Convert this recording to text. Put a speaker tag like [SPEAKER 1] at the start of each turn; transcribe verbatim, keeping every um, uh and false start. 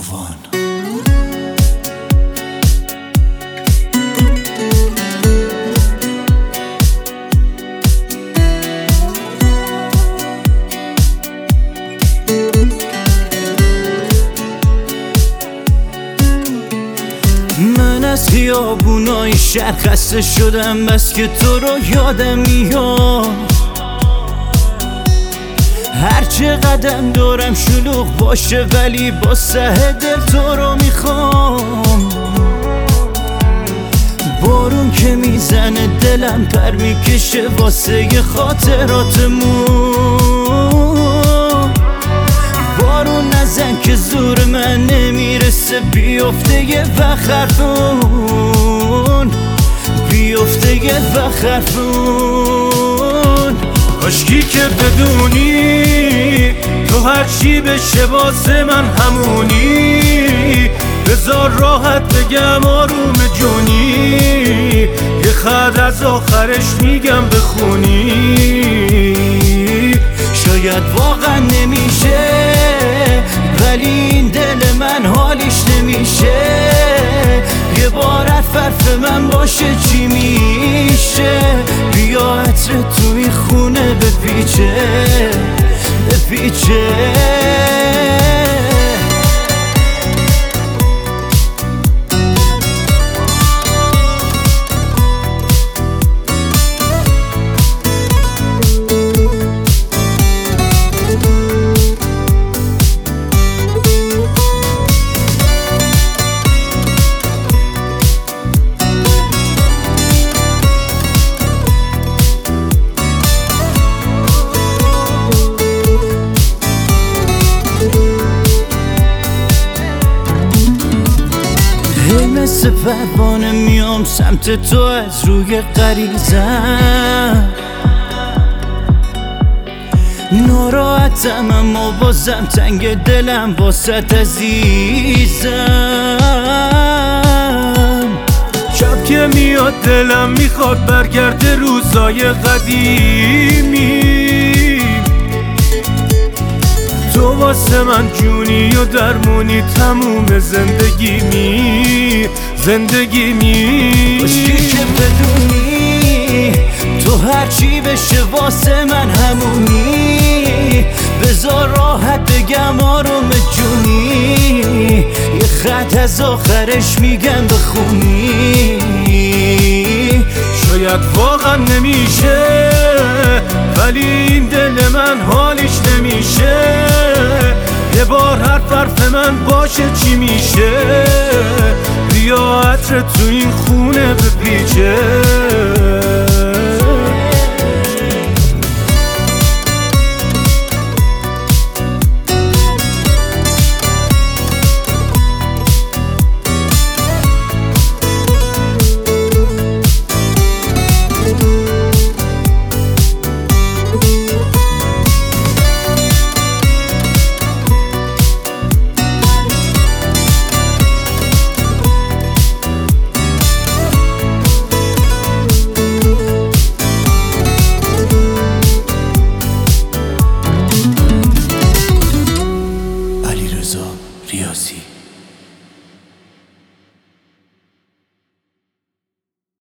[SPEAKER 1] طوفان.
[SPEAKER 2] من از خیابونای شهر خسته شدم، بس که تو رو یادم میاد. هر چه قدم دارم شلوغ باشه، ولی با سه دل تو رو میخوام. بارون که میزنه دلم پر میکشه واسه خاطراتمون. بارون نزن که زور من نمیرسه، بیفته یه وقت حرفون، بیفته یه وقت حرفون.
[SPEAKER 3] کاشکی که بدونی تو هرچی بشه واسه من همونی. بذار راحت بگم آروم جونی، یه خط از آخرش میگم بخونی.
[SPEAKER 2] شاید واقعا نمیشه، ولی این دل من حالیش نمیشه. یه بار حرف من باشه چی میشه؟ بیا عطر تو این خونه بپیچه بپیچه. مثل پروانه میام سمت تو از روی غریزم. ناراحتم اما بازم تنگ دلم واسط عزیزم.
[SPEAKER 3] شب که میاد دلم میخواد برگرده روزای قدیمی. تو واسه من جونی و درمونی تموم زندگیمی زندگیمی.
[SPEAKER 2] کاشکی که بدونی تو هرچی بشه واسه من همونی. بذار راحت بگم آروم جونی، یه خط از آخرش میگم بخونی.
[SPEAKER 3] شاید واقعا نمیشه، ولی این دل من حالیش نمیشه. یه بار حرف حرف من باشه چی میشه؟ بیا عطر تو این خونه بپیچه.